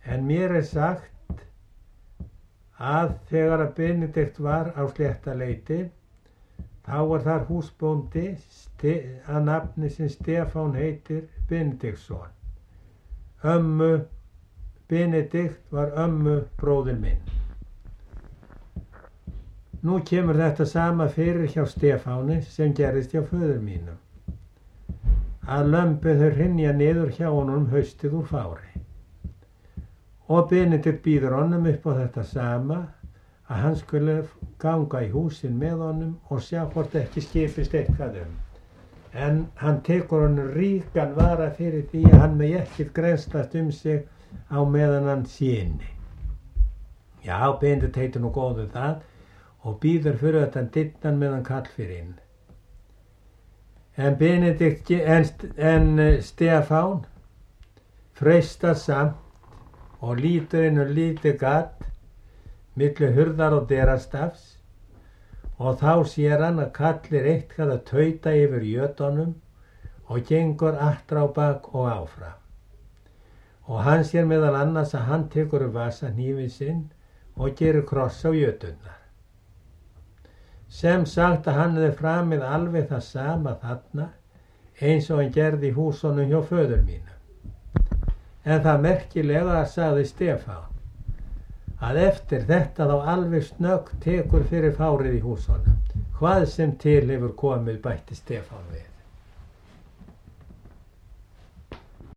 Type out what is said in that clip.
En mér sagt að þegar að Benedikt var á Sléttaleiti, þá var þar húsbóndi að nafni sem Stefán heitir Benediktsson. Benedikt var bróðir minn. Nú kemur þetta sama fyrir hjá Stefáni sem gerist hjá föður mínum. Að lömbin þau hrynja niður hjá honum haustið úr fári. Og Benedikt býður honum upp á þetta sama, að hann skulle ganga í húsin með honum og sjá hvort ekki skipist eitthvað En hann tekur honum ríkan vara fyrir því að hann megi ekkert grennslast sig á meðan hann síni. Já, Benedikt heitir nú góður það og býður fyrir þetta dyrnar meðan kall fyrir inn. En Stefán freistar samt og lítur inn og lítið gat milli hurðar og derastafs og þá sér hann að kallir eitthvað að tauta yfir jötunum og gengur aftur á bak og áfram. Og hann sér meðal annars að hann tekur vasahnífinn sinn og gerir kross á jötunnar. Sem sagt að hann hefði framið alveg það sama þarna eins og hann gerði í húsunum hjá föður mínum. En það merkilega sagði Stefán að eftir þetta þá alveg snöggt tekur fyrir fárið í húsunum. Hvað sem til hefur komið bætti Stefán við.